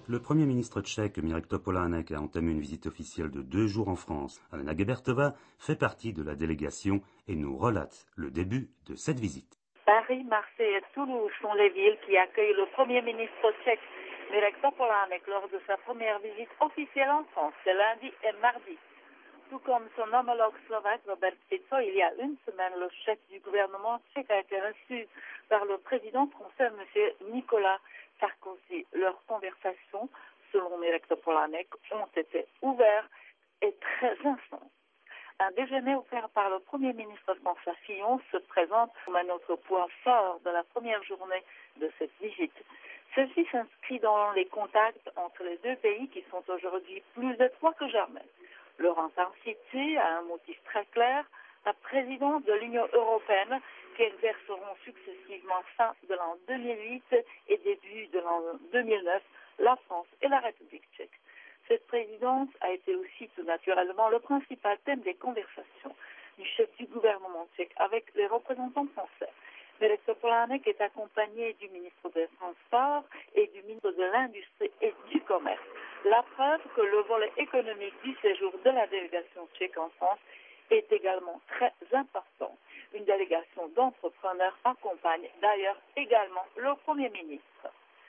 Le Premier ministre tchèque Mirek Topolánek a entamé une visite officielle de 2 jours en France. Alena Gebertova fait partie de la délégation et nous relate le début de cette visite. Paris, Marseille et Toulouse sont les villes qui accueillent le Premier ministre tchèque Mirek Topolánek lors de sa première visite officielle en France, ce lundi et mardi. Tout comme son homologue slovaque Robert Fico, il y a une semaine, le chef du gouvernement tchèque a été reçu par le président français, M. Nicolas Sarkozy. Leurs conversations, selon Mirek Topolánek, ont été ouvertes et très intenses. Un déjeuner offert par le Premier ministre François Fillon se présente comme un autre point fort de la première journée de cette visite. Ceci s'inscrit dans les contacts entre les deux pays qui sont aujourd'hui plus étroits que jamais. Leur intensité a un motif très clair, la présidence de l'Union européenne qui exerceront successivement fin de l'an 2008 et début de l'an 2009 la France et la République tchèque. Cette présidence a été aussi tout naturellement le principal thème des conversations du chef du gouvernement tchèque avec les représentants français. Mirek Topolánek est accompagné du ministre des Transports et du ministre de l'Industrie et du Commerce. La preuve que le volet économique du séjour de la délégation tchèque en France est également très important. Une délégation d'entrepreneurs accompagne d'ailleurs également le Premier ministre.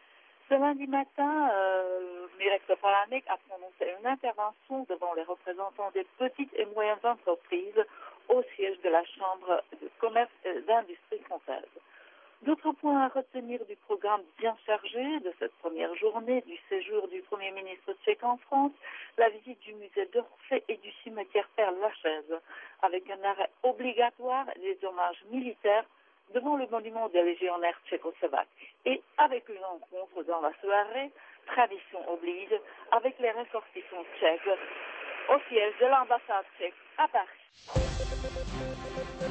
Ce lundi matin, Mirek Topolánek a prononcé une intervention devant les représentants des petites et moyennes entreprises au siège de la Chambre de commerce et d'industrie française. D'autres points à retenir du programme bien chargé de cette première journée du séjour du Premier ministre tchèque en France, la visite du musée d'Orsay et du cimetière Père-Lachaise, avec un arrêt obligatoire des hommages militaires devant le monument des légionnaires tchécoslovaques et avec une rencontre dans la soirée, tradition oblige, avec les ressortissants tchèques au siège de l'ambassade tchèque à Paris.